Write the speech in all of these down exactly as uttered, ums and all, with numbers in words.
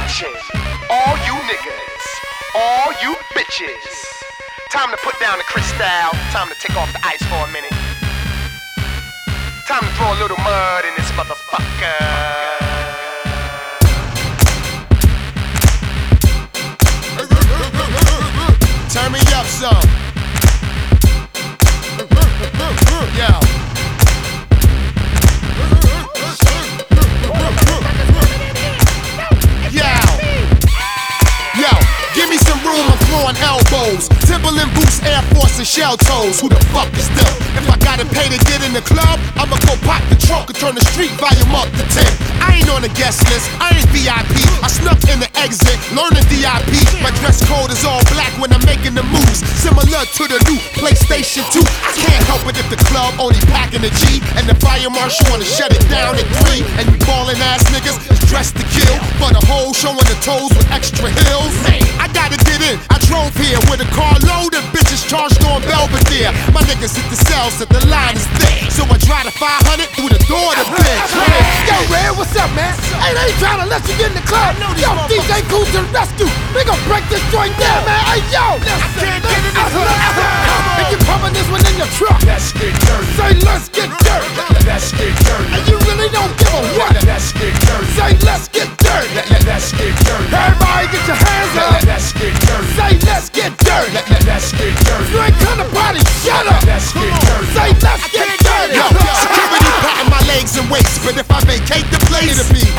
Attention, all you niggas, all you bitches. Time to put down the crystal, time to take off the ice for a minute. Time to throw a little mud in this motherfucker. Turn me up some. Yo. Yo. Yo. Give me some room, I'm throwing elbows. Timberland boots, Air Force and shell toes. Who the fuck is them? If I gotta pay to get in the club, I'ma go pop the trunk and turn the street volume up to ten. I ain't on the guest list, I ain't V I P. I snuck in the exit, learning D I P. My dress code is all black when I'm making the moves, similar to the new PlayStation two. I can't help it if the club only packing a G, and the fire marshal wanna shut it down at three. And you ballin' ass niggas is dressed to kill, for the whole showing the toes with extra heels. Man, I gotta get in, I drove here with a car load of bitches charged on Belvedere. My niggas hit the cells that the line is thick, so I drive the five hundred through the door to bitch. Yo, Red, what's up, man? Hey, they ain't trying to let you get in the club. Yo, D J Cool to the rescue. We gon' break this joint down, man. Hey, yo. I can't get in the club. And you pumping this one in your truck. Let's get dirty. Say, let's get dirty. Let's get dirty. And you really don't give a what. Let's get dirty. Say, let's get dirty. Let's get dirty. Everybody get your hands up. Let's get dirty. Say, let's get dirty. Let's get dirty. You ain't come to party, shut up. Let's get dirty. Say, let's get dirty. Yo, security patting my legs and waist, but if I vacate the place, it'll be.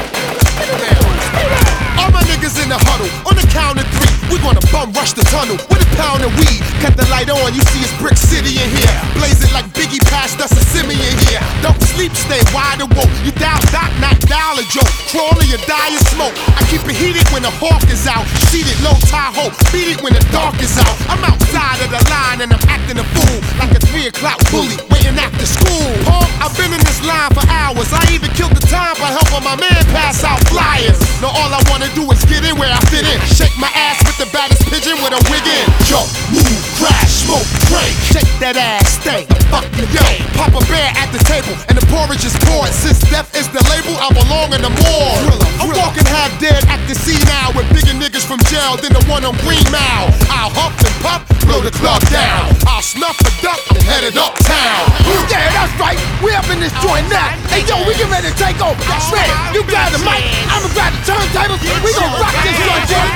All my niggas in the huddle, on the count of three, we gonna bum rush the tunnel with a pound of weed. Cut the light on, you see it's Brick City in here. Blaze it like Biggie passed us a Simi in here. Don't sleep, stay wide awoke. You dial doc, not dial a joke. Crawl or you die in smoke. I keep it heated when the hawk is out. Seated low Tahoe, beat it when the dark is out. I'm outside of the line and I'm acting a fool, like a three o'clock bully waiting after school. Punk, I've been in this line for hours. I even killed the time by helping my man pass out flyers. Now all I wanna do is get in where I fit in. Shake my ass with the baddest pigeon with a wig in. Jump, move, crash, smoke, drink. Shake that ass, stay the fuck you yo. Pop a bear at the table and the porridge is poured. Since death is the label, I belong in the morgue. I'm walking half dead at the sea now, with bigger niggas from jail than the one on Green Mile. I'll huff and puff, blow the club down. I'll snuff a duck and head it uptown. Yeah, that's right. We up in this joint now. Hey, yo, we get ready to take over. Red, you grab the mic. I'ma grab the turntables. We gon' rock this joint, joint.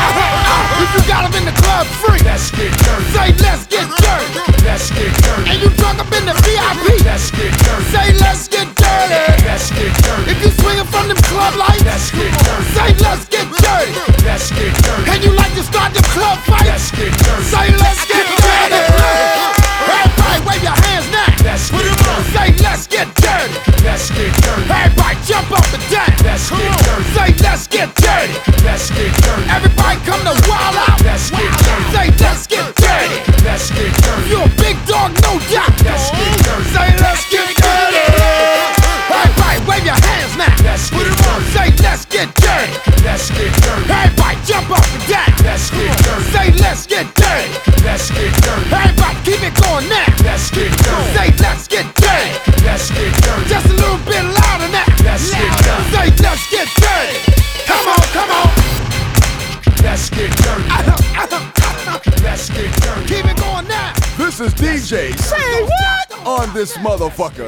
If you got them in the club free, Let's get dirty. say let's get dirty. Let's get dirty. And you drunk up in the V I P, Let's get dirty. say let's get dirty. Let's get dirty. If you swinging from them club lights, Let's get dirty. say let's get dirty. Let's get dirty. And you like to start them club fights, Let's get dirty. say let's get dirty. Everybody wave your hands now. Let's get dirty. Say let's get dirty. Let's get dirty. Everybody jump up and down. Let's get dirty. Say let's get dirty. Let's get dirty. Everybody come to wild out. Let's get dirty. Say let's get dirty. Let's get dirty. You a big dog, no doubt. Let's get dirty. Say let's get dirty. Everybody wave your hands now. Let's get dirty. Say let's get dirty. Let's get dirty. Everybody jump up and down. Let's get dirty. Say let's get dirty. Let's get dirty. Everybody keep it going now. Let's get dirty. Say let's get dirty. Let's get dirty. Just a little bit louder now. Let's get dirty. Say let's get dirty. Come on, come on. Let's get dirty. Let's get dirty. Keep it going now. This is D J Say what? on this motherfucker.